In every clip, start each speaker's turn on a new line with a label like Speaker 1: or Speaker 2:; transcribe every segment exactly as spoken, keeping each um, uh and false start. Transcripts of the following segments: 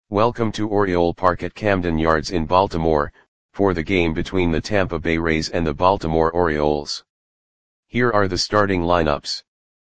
Speaker 1: Welcome to Oriole Park at Camden Yards in Baltimore, for the game between the Tampa Bay Rays and the Baltimore Orioles. Here are the starting lineups.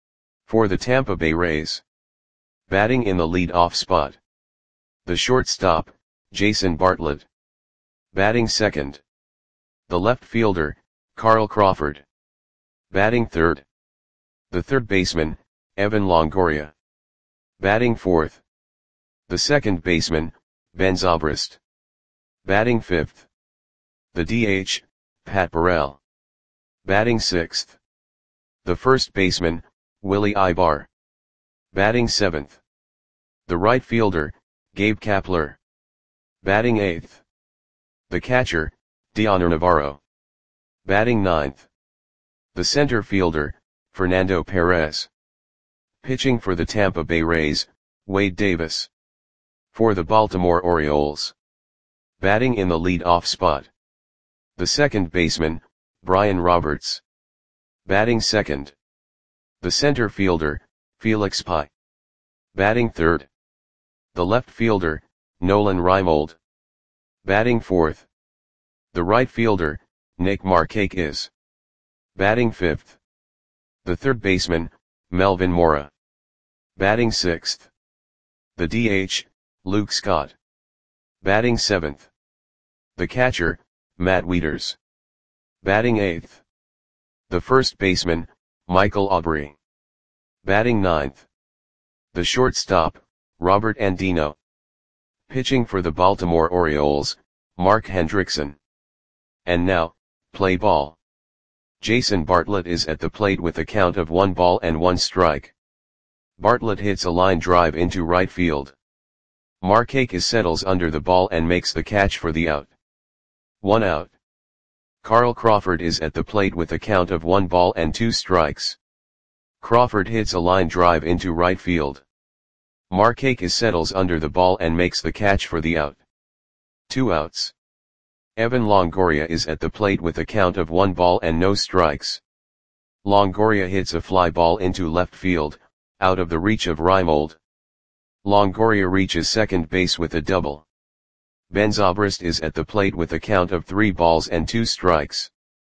Speaker 1: For the Tampa Bay Rays. Batting in the lead-off spot. The shortstop, Jason Bartlett. Batting second. The left fielder, Carl Crawford. Batting third. The third baseman, Evan Longoria. Batting fourth. The second baseman, Ben Zobrist. Batting fifth. The D H, Pat Burrell. Batting sixth. The first baseman, Willie Aybar. Batting seventh. The right fielder, Gabe Kapler. Batting eighth. The catcher, Dioner Navarro. Batting ninth. The center fielder, Fernando Perez. Pitching for the Tampa Bay Rays, Wade Davis. For the Baltimore Orioles. Batting in the lead-off spot. The second baseman, Brian Roberts. Batting second. The center fielder, Felix Pie. Batting third. The left fielder, Nolan Reimold. Batting fourth. The right fielder, Nick Markakis. Batting fifth. The third baseman, Melvin Mora. Batting sixth. The D H, Luke Scott. Batting seventh. The catcher, Matt Wieters. Batting eighth. The first baseman, Michael Aubrey. Batting ninth. The shortstop, Robert Andino. Pitching for the Baltimore Orioles, Mark Hendrickson. And now, play ball. Jason Bartlett is at the plate with a count of one ball and one strike. Bartlett hits a line drive into right field. Markakis settles under the ball and makes the catch for the out. One out. Carl Crawford is at the plate with a count of one ball and two strikes. Crawford hits a line drive into right field. Markakis settles under the ball and makes the catch for the out. Two outs. Evan Longoria is at the plate with a count of one ball and no strikes. Longoria hits a fly ball into left field, out of the reach of Reimold. Longoria reaches second base with a double. Ben Zobrist is at the plate with a count of three balls and two strikes.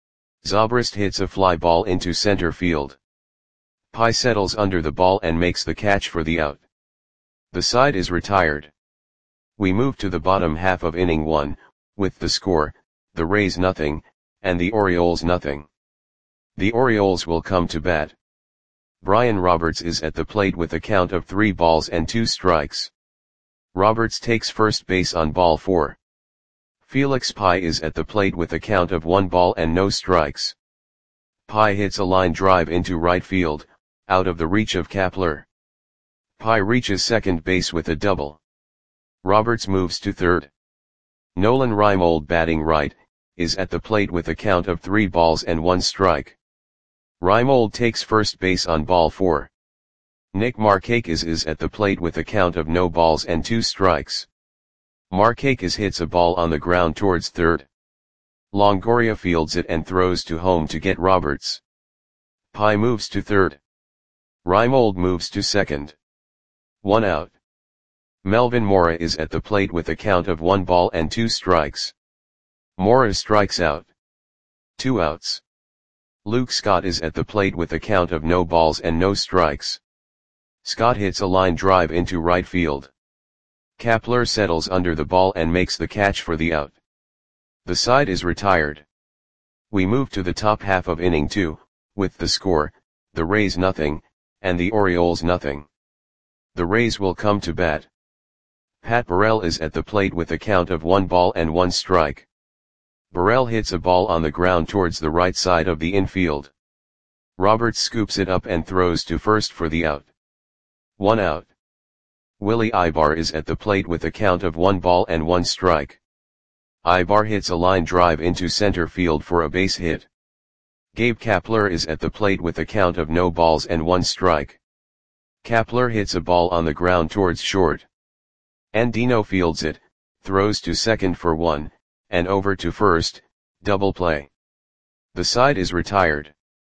Speaker 1: Zobrist hits a fly ball into center field. Pie settles under the ball and makes the catch for the out. The side is retired. We move to the bottom half of inning one, with the score, the Rays nothing, and the Orioles nothing. The Orioles will come to bat. Brian Roberts is at the plate with a count of three balls and two strikes. Roberts takes first base on ball four. Felix Pie is at the plate with a count of one ball and no strikes. Pie hits a line drive into right field, out of the reach of Kapler. Pie reaches second base with a double. Roberts moves to third. Nolan Reimold, batting right, is at the plate with a count of three balls and one strike. Reimold takes first base on ball four. Nick Markakis is at the plate with a count of no balls and two strikes. Markakis hits a ball on the ground towards third. Longoria fields it and throws to home to get Roberts. Pie moves to third. Reimold moves to second. One out. Melvin Mora is at the plate with a count of one ball and two strikes. Mora strikes out. Two outs. Luke Scott is at the plate with a count of no balls and no strikes. Scott hits a line drive into right field. Kapler settles under the ball and makes the catch for the out. The side is retired. We move to the top half of inning two, with the score, the Rays nothing, and the Orioles nothing. The Rays will come to bat. Pat Burrell is at the plate with a count of one ball and one strike. Burrell hits a ball on the ground towards the right side of the infield. Roberts scoops it up and throws to first for the out. One out. Willie Aybar is at the plate with a count of one ball and one strike. Aybar hits a line drive into center field for a base hit. Gabe Kapler is at the plate with a count of no balls and one strike. Kapler hits a ball on the ground towards short. Andino fields it, throws to second for one, and over to first, double play. The side is retired.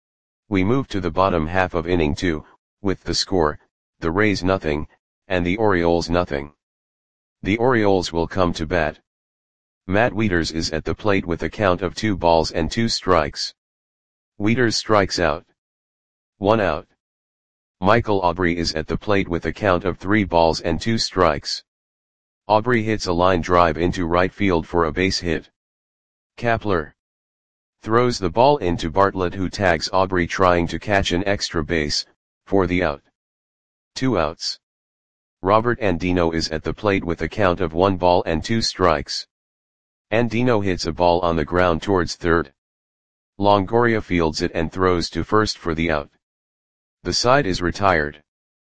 Speaker 1: We move to the bottom half of inning two, with the score, the Rays nothing, and the Orioles nothing. The Orioles will come to bat. Matt Wieters is at the plate with a count of two balls and two strikes. Wieters strikes out. One out. Michael Aubrey is at the plate with a count of three balls and two strikes. Aubrey hits a line drive into right field for a base hit. Kapler throws the ball into Bartlett, who tags Aubrey trying to catch an extra base, for the out. Two outs. Robert Andino is at the plate with a count of one ball and two strikes. Andino hits a ball on the ground towards third. Longoria fields it and throws to first for the out. The side is retired.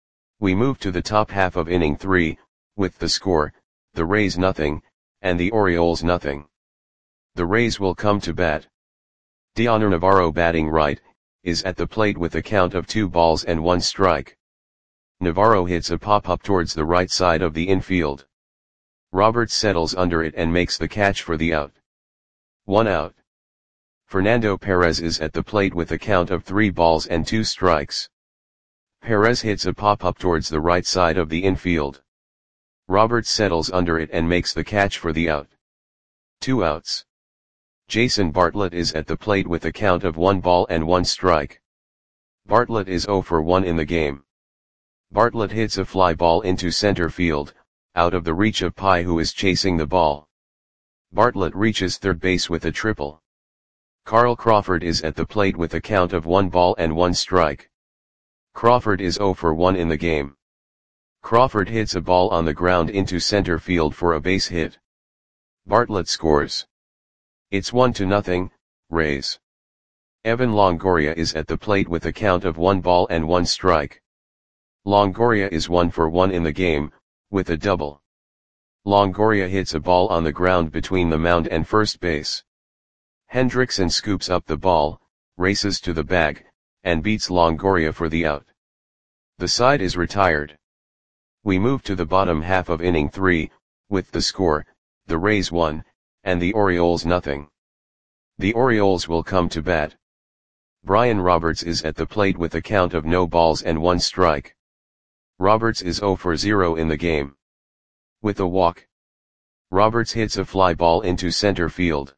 Speaker 1: We move to the top half of inning three, with the score, the Rays nothing, and the Orioles nothing. The Rays will come to bat. Dioner Navarro, batting right, is at the plate with a count of two balls and one strike. Navarro hits a pop-up towards the right side of the infield. Roberts settles under it and makes the catch for the out. One out. Fernando Perez is at the plate with a count of three balls and two strikes. Perez hits a pop-up towards the right side of the infield. Roberts settles under it and makes the catch for the out. Two outs. Jason Bartlett is at the plate with a count of one ball and one strike. Bartlett is zero for one in the game. Bartlett hits a fly ball into center field, out of the reach of Pai, who is chasing the ball. Bartlett reaches third base with a triple. Carl Crawford is at the plate with a count of one ball and one strike. Crawford is zero for one in the game. Crawford hits a ball on the ground into center field for a base hit. Bartlett scores. It's one to nothing, Rays. Evan Longoria is at the plate with a count of one ball and one strike. Longoria is one for one in the game, with a double. Longoria hits a ball on the ground between the mound and first base. Hendrickson scoops up the ball, races to the bag, and beats Longoria for the out. The side is retired. We move to the bottom half of inning three, with the score, the Rays one, and the Orioles nothing. The Orioles will come to bat. Brian Roberts is at the plate with a count of no balls and one strike. Roberts is zero for zero in the game. With a walk, Roberts hits a fly ball into center field.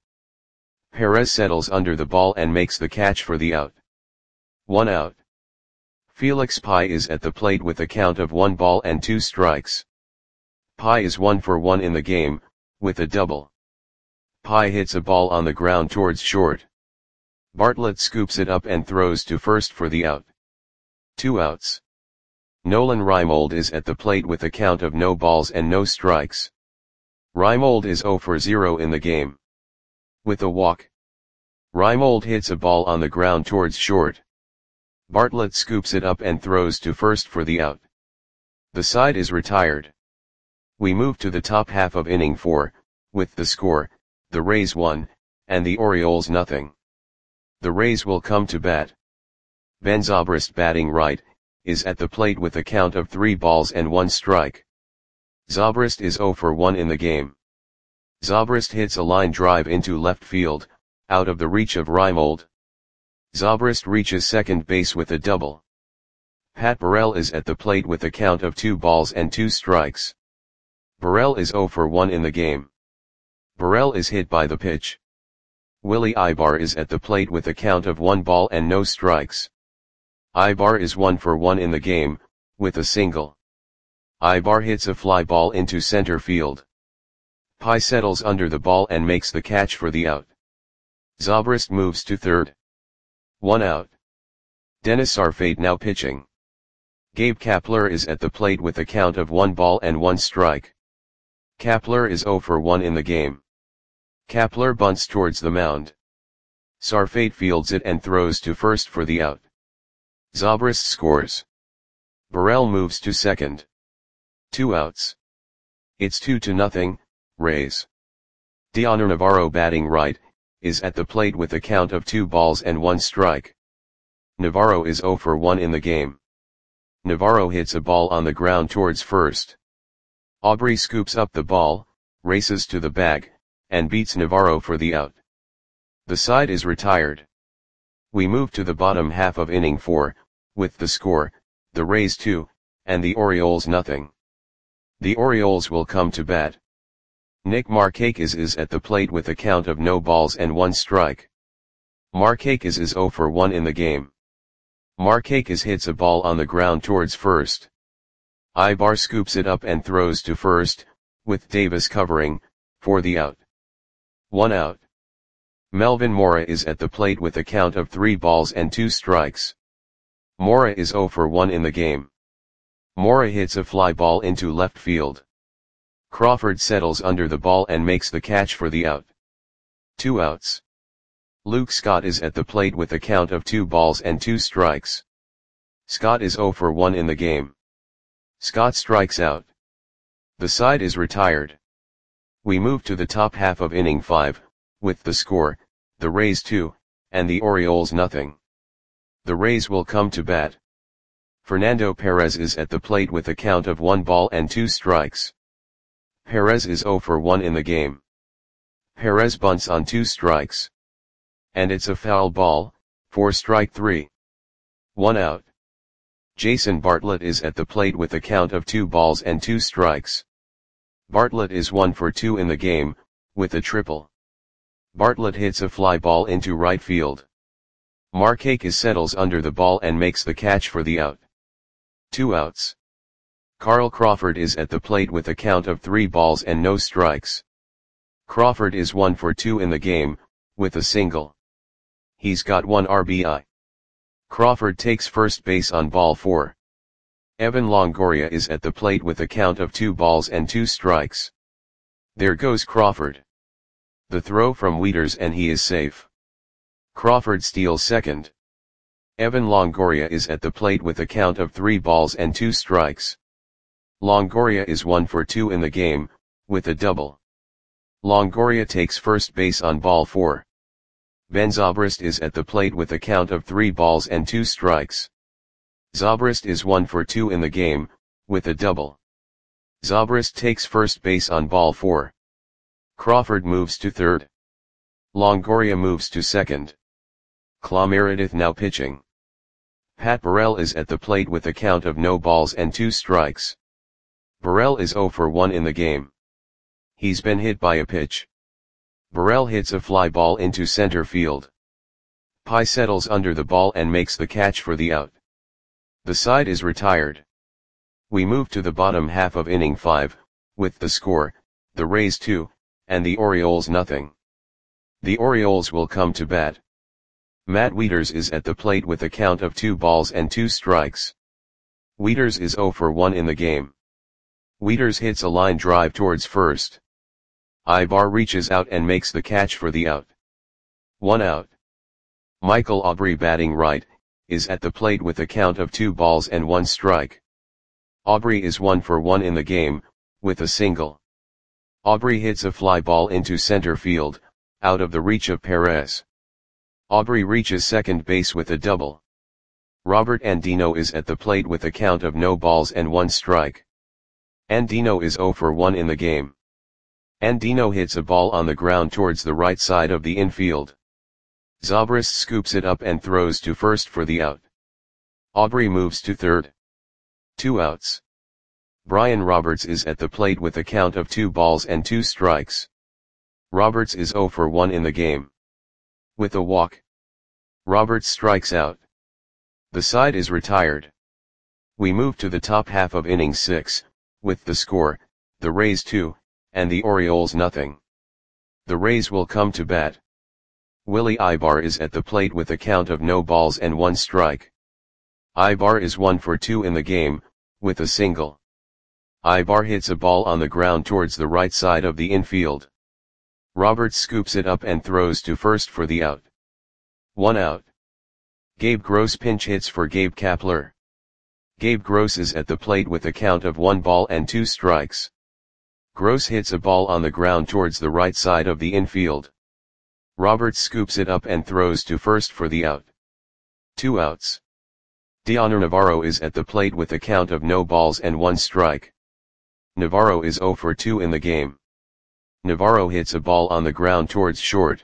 Speaker 1: Perez settles under the ball and makes the catch for the out. One out. Felix Pai is at the plate with a count of one ball and two strikes. Pai is one for one in the game, with a double. Pai hits a ball on the ground towards short. Bartlett scoops it up and throws to first for the out. Two outs. Nolan Reimold is at the plate with a count of no balls and no strikes. Reimold is zero for zero in the game. With a walk, Reimold hits a ball on the ground towards short. Bartlett scoops it up and throws to first for the out. The side is retired. We move to the top half of inning four, with the score, the Rays one, and the Orioles nothing. The Rays will come to bat. Ben Zobrist, batting right, is at the plate with a count of three balls and one strike. Zobrist is zero for one in the game. Zobrist hits a line drive into left field, out of the reach of Reimold. Zobrist reaches second base with a double. Pat Burrell is at the plate with a count of two balls and two strikes. Burrell is zero for one in the game. Burrell is hit by the pitch. Willie Ibar is at the plate with a count of one ball and no strikes. Ibar is one for one in the game, with a single. Ibar hits a fly ball into center field. Pai settles under the ball and makes the catch for the out. Zobrist moves to third. One out. Dennis Sarfate now pitching. Gabe Kapler is at the plate with a count of one ball and one strike. Kapler is zero for one in the game. Kapler bunts towards the mound. Sarfate fields it and throws to first for the out. Zobrist scores. Burrell moves to second. Two outs. It's two to nothing, Rays. Dioner Navarro, batting right, is at the plate with a count of two balls and one strike. Navarro is zero for one in the game. Navarro hits a ball on the ground towards first. Aubrey scoops up the ball, races to the bag, and beats Navarro for the out. The side is retired. We move to the bottom half of inning four, with the score, the Rays two, and the Orioles nothing. The Orioles will come to bat. Nick Markakis is at the plate with a count of no balls and one strike. Markakis is zero for one in the game. Markakis hits a ball on the ground towards first. Ibar scoops it up and throws to first, with Davis covering, for the out. One out. Melvin Mora is at the plate with a count of three balls and two strikes. Mora is zero for one in the game. Mora hits a fly ball into left field. Crawford settles under the ball and makes the catch for the out. Two outs. Luke Scott is at the plate with a count of two balls and two strikes. Scott is zero for one in the game. Scott strikes out. The side is retired. We move to the top half of inning five, with the score, the Rays two, and the Orioles nothing. The Rays will come to bat. Fernando Perez is at the plate with a count of one ball and two strikes. Perez is zero for one in the game. Perez bunts on two strikes. And it's a foul ball, for strike three. One out. Jason Bartlett is at the plate with a count of two balls and two strikes. Bartlett is one for two in the game, with a triple. Bartlett hits a fly ball into right field. Markakis settles under the ball and makes the catch for the out. Two outs. Carl Crawford is at the plate with a count of three balls and no strikes. Crawford is one for two in the game, with a single. He's got one R B I. Crawford takes first base on ball four. Evan Longoria is at the plate with a count of two balls and two strikes. There goes Crawford. The throw from Wieters and he is safe. Crawford steals second. Evan Longoria is at the plate with a count of three balls and two strikes. Longoria is one for two in the game, with a double. Longoria takes first base on ball four. Ben Zobrist is at the plate with a count of three balls and two strikes. Zobrist is one for two in the game, with a double. Zobrist takes first base on ball four. Crawford moves to third. Longoria moves to second. Clay Meredith now pitching. Pat Burrell is at the plate with a count of no balls and two strikes. Burrell is zero for one in the game. He's been hit by a pitch. Burrell hits a fly ball into center field. Pye settles under the ball and makes the catch for the out. The side is retired. We move to the bottom half of inning five, with the score, the Rays two, and the Orioles nothing. The Orioles will come to bat. Matt Wieters is at the plate with a count of two balls and two strikes. Wieters is zero for one in the game. Wieters hits a line drive towards first. Ibar reaches out and makes the catch for the out. One out. Michael Aubrey, batting right, is at the plate with a count of two balls and one strike. Aubrey is one for one in the game, with a single. Aubrey hits a fly ball into center field, out of the reach of Perez. Aubrey reaches second base with a double. Robert Andino is at the plate with a count of no balls and one strike. Andino is zero for one in the game. Andino hits a ball on the ground towards the right side of the infield. Zobrist scoops it up and throws to first for the out. Aubrey moves to third. Two outs. Brian Roberts is at the plate with a count of two balls and two strikes. Roberts is zero for one in the game. With a walk. Roberts strikes out. The side is retired. We move to the top half of inning six, with the score, the Rays two, and the Orioles nothing. The Rays will come to bat. Willie Ibar is at the plate with a count of no balls and one strike. Ibar is one for two in the game, with a single. Ibar hits a ball on the ground towards the right side of the infield. Roberts scoops it up and throws to first for the out. One out. Gabe Gross pinch hits for Gabe Kapler. Gabe Gross is at the plate with a count of one ball and two strikes. Gross hits a ball on the ground towards the right side of the infield. Roberts scoops it up and throws to first for the out. Two outs. Dioner Navarro is at the plate with a count of no balls and one strike. Navarro is zero for two in the game. Navarro hits a ball on the ground towards short.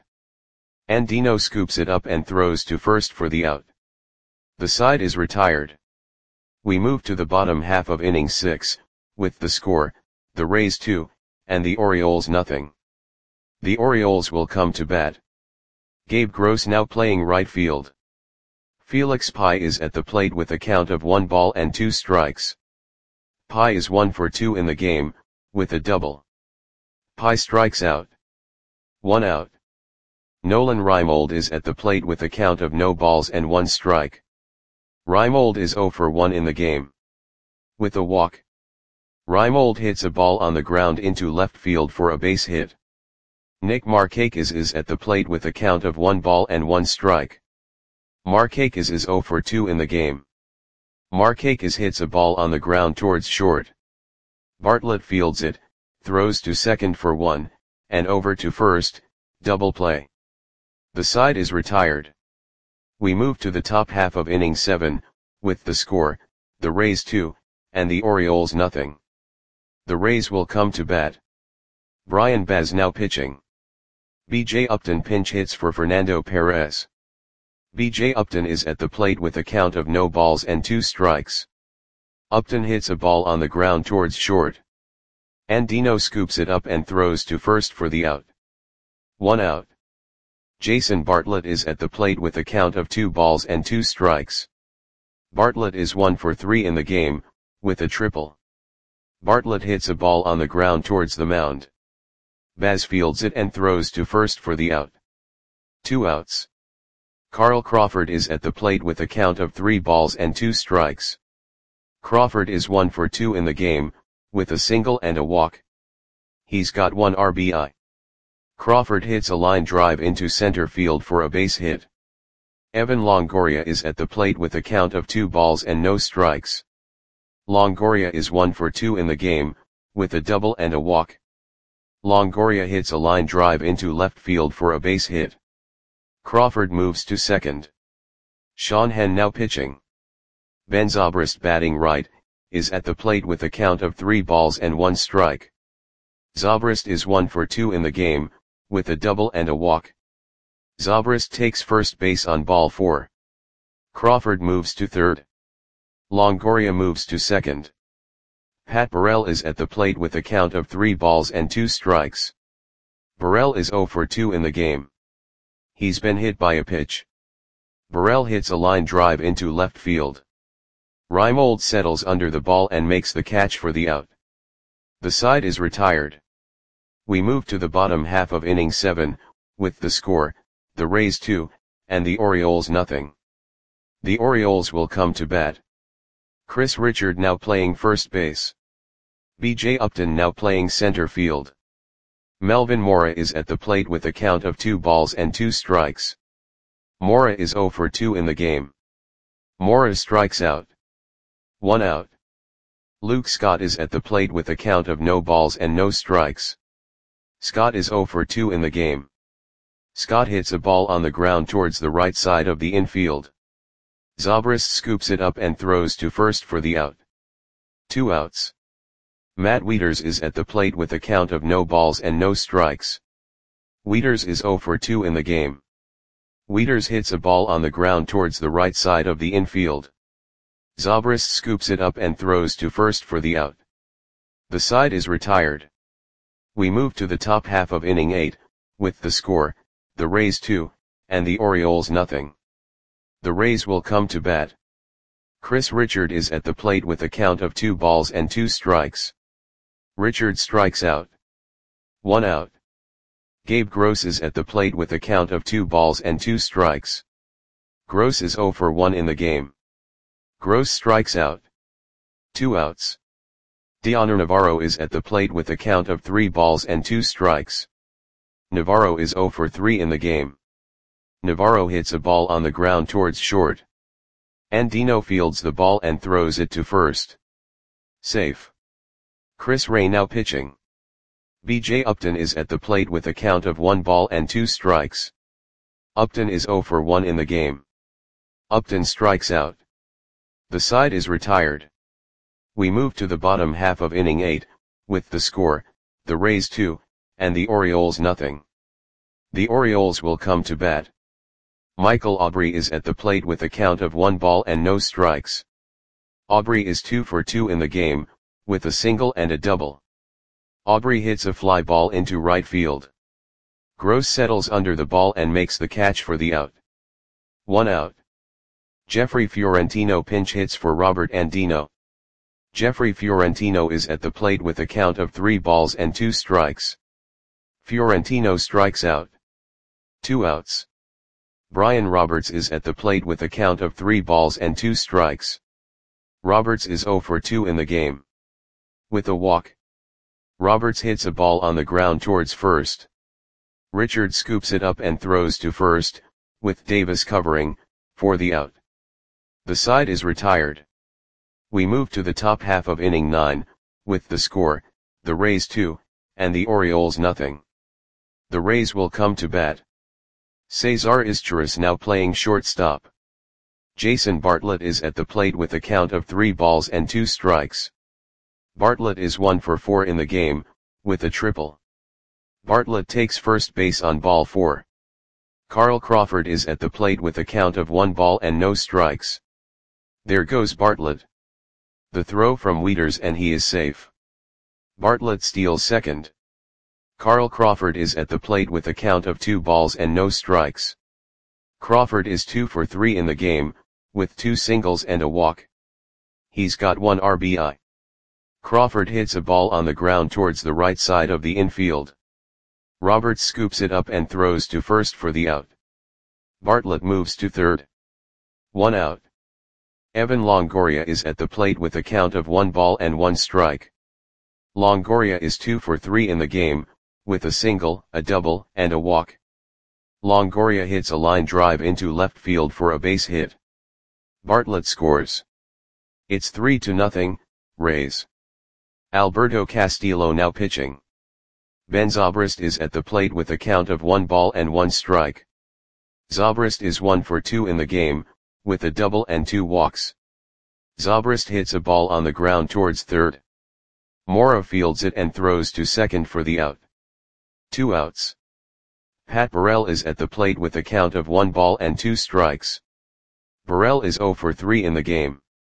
Speaker 1: Andino scoops it up and throws to first for the out. The side is retired. We move to the bottom half of inning six, with the score, the Rays two, and the Orioles nothing. The Orioles will come to bat. Gabe Gross now playing right field. Felix Pie is at the plate with a count of one ball and two strikes. Pie is one for two in the game, with a double. Pie strikes out. One out. Nolan Reimold is at the plate with a count of no balls and one strike. Reimold is zero for one in the game. With a walk. Reimold hits a ball on the ground into left field for a base hit. Nick Markakis is at the plate with a count of one ball and one strike. Markakis is zero for two in the game. Markakis hits a ball on the ground towards short. Bartlett fields it, throws to second for one, and over to first, double play. The side is retired. We move to the top half of inning seven, with the score, the Rays two, and the Orioles nothing. The Rays will come to bat. Brian Baz now pitching. B J Upton pinch hits for Fernando Perez. B J Upton is at the plate with a count of no balls and two strikes. Upton hits a ball on the ground towards short. Andino scoops it up and throws to first for the out. One out. Jason Bartlett is at the plate with a count of two balls and two strikes. Bartlett is one for three in the game, with a triple. Bartlett hits a ball on the ground towards the mound. Baz fields it and throws to first for the out. Two outs. Carl Crawford is at the plate with a count of three balls and two strikes. Crawford is one for two in the game, with a single and a walk. He's got one R B I. Crawford hits a line drive into center field for a base hit. Evan Longoria is at the plate with a count of two balls and no strikes. Longoria is one for two in the game, with a double and a walk. Longoria hits a line drive into left field for a base hit. Crawford moves to second. Sean Henn now pitching. Ben Zobrist batting right, is at the plate with a count of three balls and one strike. Zobrist is one for two in the game, with a double and a walk. Zobrist takes first base on ball four. Crawford moves to third. Longoria moves to second. Pat Burrell is at the plate with a count of three balls and two strikes. Burrell is zero for two in the game. He's been hit by a pitch. Burrell hits a line drive into left field. Reimold settles under the ball and makes the catch for the out. The side is retired. We move to the bottom half of inning seven, with the score, the Rays two, and the Orioles nothing. The Orioles will come to bat. Chris Richard now playing first base. B J Upton now playing center field. Melvin Mora is at the plate with a count of two balls and two strikes. Mora is zero for two in the game. Mora strikes out. One out. Luke Scott is at the plate with a count of no balls and no strikes. Scott is zero for two in the game. Scott hits a ball on the ground towards the right side of the infield. Zobrist scoops it up and throws to first for the out. Two outs. Matt Wieters is at the plate with a count of no balls and no strikes. Wieters is zero for two in the game. Wieters hits a ball on the ground towards the right side of the infield. Zobrist scoops it up and throws to first for the out. The side is retired. We move to the top half of inning eight, with the score, the Rays two, and the Orioles nothing. The Rays will come to bat. Chris Richard is at the plate with a count of two balls and two strikes. Richard strikes out. One out. Gabe Gross is at the plate with a count of two balls and two strikes. Gross is zero for one in the game. Gross strikes out. Two outs. Dioner Navarro is at the plate with a count of three balls and two strikes. Navarro is zero for three in the game. Navarro hits a ball on the ground towards short. Andino fields the ball and throws it to first. Safe. Chris Ray now pitching. B J Upton is at the plate with a count of one ball and two strikes. Upton is zero for one in the game. Upton strikes out. The side is retired. We move to the bottom half of inning eight, with the score, the Rays two, and the Orioles nothing. The Orioles will come to bat. Michael Aubrey is at the plate with a count of one ball and no strikes. Aubrey is two for two in the game, with a single and a double. Aubrey hits a fly ball into right field. Gross settles under the ball and makes the catch for the out. One out. Jeffrey Fiorentino pinch hits for Robert Andino. Jeffrey Fiorentino is at the plate with a count of three balls and two strikes. Fiorentino strikes out. Two outs. Brian Roberts is at the plate with a count of three balls and two strikes. Roberts is zero for two in the game. With a walk. Roberts hits a ball on the ground towards first. Richard scoops it up and throws to first, with Davis covering, for the out. The side is retired. We move to the top half of inning nine, with the score, the Rays two, and the Orioles nothing. The Rays will come to bat. Cesar Izturis now playing shortstop. Jason Bartlett is at the plate with a count of three balls and two strikes. Bartlett is one for four in the game, with a triple. Bartlett takes first base on ball four. Carl Crawford is at the plate with a count of one ball and no strikes. There goes Bartlett. The throw from Wieters and he is safe. Bartlett steals second. Carl Crawford is at the plate with a count of two balls and no strikes. Crawford is two for three in the game, with two singles and a walk. He's got one R B I. Crawford hits a ball on the ground towards the right side of the infield. Roberts scoops it up and throws to first for the out. Bartlett moves to third. One out. Evan Longoria is at the plate with a count of one ball and one strike. Longoria is two for three in the game, with a single, a double, and a walk. Longoria hits a line drive into left field for a base hit. Bartlett scores. It's three to nothing, Rays. Alberto Castillo now pitching. Ben Zobrist is at the plate with a count of one ball and one strike. Zobrist is one for two in the game, with a double and two walks. Zobrist hits a ball on the ground towards third. Mora fields it and throws to second for the out. Two outs. Pat Burrell is at the plate with a count of one ball and two strikes. Burrell is zero for three in the game.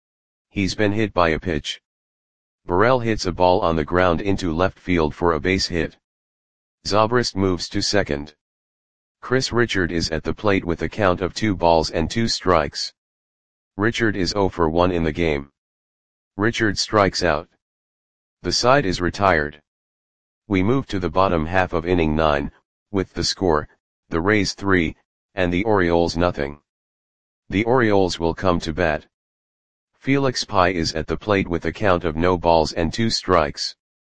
Speaker 1: He's been hit by a pitch. Burrell hits a ball on the ground into left field for a base hit. Zobrist moves to second. Chris Richard is at the plate with a count of two balls and two strikes. Richard is zero for one in the game. Richard strikes out. The side is retired. We move to the bottom half of inning nine, with the score, the Rays three, and the Orioles nothing. The Orioles will come to bat. Felix Pie is at the plate with a count of no balls and two strikes.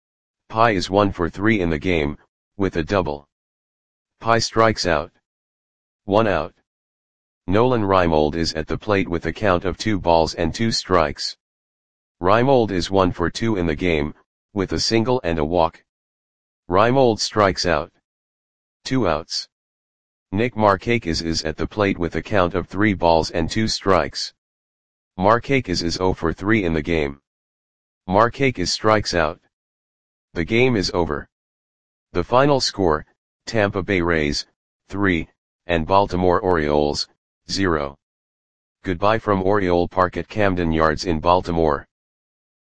Speaker 1: Pie is one for three in the game, with a double. Pie strikes out. One out. Nolan Reimold is at the plate with a count of two balls and two strikes. Reimold is one for two in the game, with a single and a walk. Reimold strikes out. Two outs. Nick Markakis is at the plate with a count of three balls and two strikes. Markakis is zero for three in the game. Markakis strikes out. The game is over. The final score, Tampa Bay Rays, three, and Baltimore Orioles, zero. Goodbye from Oriole Park at Camden Yards in Baltimore.